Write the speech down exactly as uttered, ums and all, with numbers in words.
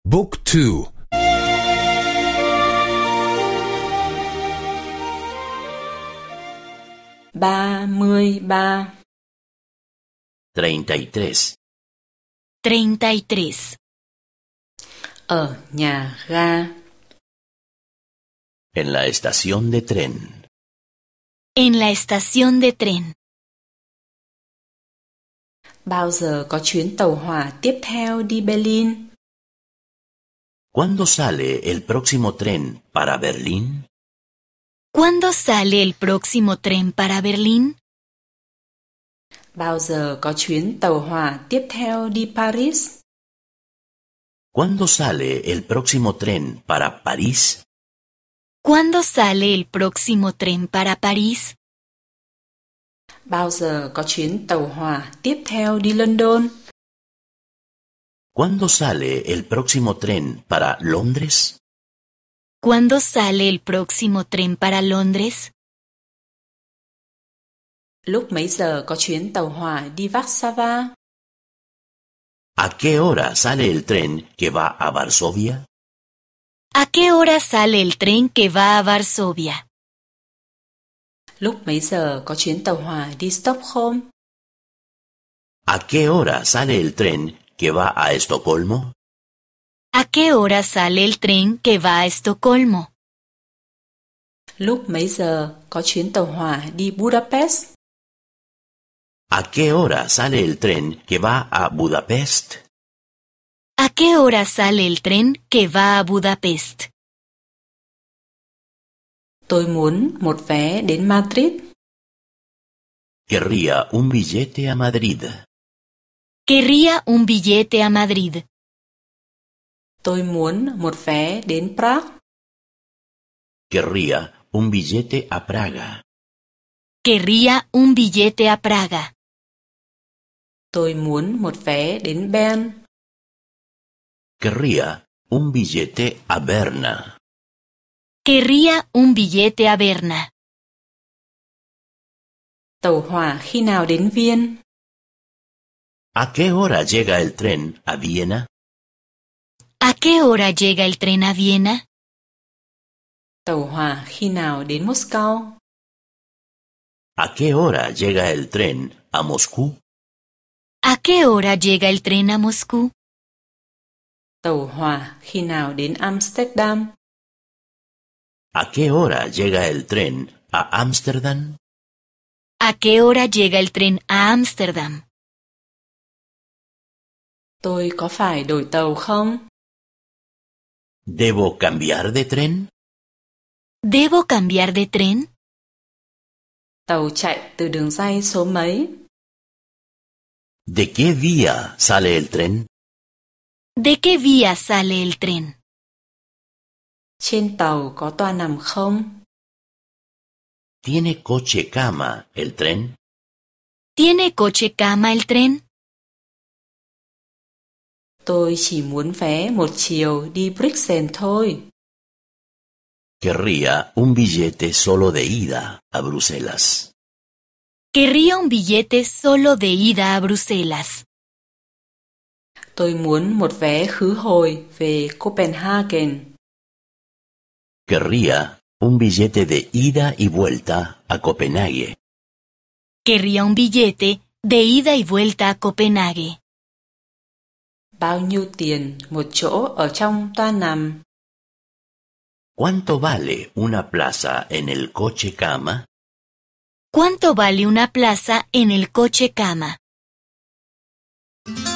Book two. ba mươi ba. treinta y tres. treinta y tres. Ở nhà ga. En la estación de tren. En la estación de tren. Bao giờ có chuyến tàu hỏa tiếp theo đi Berlin? ¿Cuándo sale el próximo tren para Berlín? ¿Cuándo sale el próximo tren para Berlín? Bao giờ có chuyến tàu hỏa tiếp theo đi Paris? ¿Cuándo sale el próximo tren para París? ¿Cuándo sale el próximo tren para París? Bao giờ có chuyến tàu hỏa tiếp theo đi London? ¿Cuándo sale el próximo tren para Londres? ¿Cuándo sale el próximo tren para Londres? Lúc mấy giờ có chuyến tàu hỏa đi Warsaw? ¿A qué hora sale el tren que va a Varsovia? ¿A qué hora sale el tren que va a Varsovia? Lúc mấy giờ có chuyến tàu hỏa đi Stockholm? ¿A qué hora sale el tren que va a Estocolmo? ¿A qué hora sale el tren que va a Estocolmo? Lúc mấy giờ có chuyến tàu hỏa đi Budapest? ¿A qué hora sale el tren que va a Budapest? ¿A qué hora sale el tren que va a Budapest? Tôi muốn một vé đến Madrid. Querría un billete a Madrid. Querría un billete a Madrid. Tôi muốn một vé đến Prague. Querría un billete a Praga. Querría un billete a Praga. Tôi muốn một vé đến Bern. Querría un billete a Berna. Querría un billete a Berna. Tàu hỏa khi nào đến Viên? ¿A qué hora llega el tren a Viena? ¿A qué hora llega el tren a Viena? Tàu hỏa khi nào đến Moscow? ¿A qué hora llega el tren a Moscú? ¿A qué hora llega el tren a Moscú? Tàu hỏa khi nào đến Amsterdam? ¿A qué hora llega el tren a Ámsterdam? ¿A qué hora llega el tren a Ámsterdam? Tôi có phải đổi tàu không? ¿Debo cambiar de tren? ¿Debo cambiar de tren? Tàu chạy từ đường ray số mấy? ¿De qué vía sale el tren? ¿De qué vía sale el tren? Trên tàu có toa nằm không? ¿Tiene coche cama el tren? ¿Tiene coche cama el tren? Tôi chỉ muốn vé một chiều đi Bruxelles thôi. Querría un billete solo de ida a Bruselas. Querría un billete solo de ida a Bruselas. Tôi muốn một vé khứ hồi về Copenhagen. Querría un billete de ida y vuelta a Copenhague. Querría un billete de ida y vuelta a Copenhague. Bao nhiêu tiền một chỗ ở trong toa nằm? ¿Cuánto vale una plaza en el coche cama? ¿Cuánto vale una plaza en el coche cama?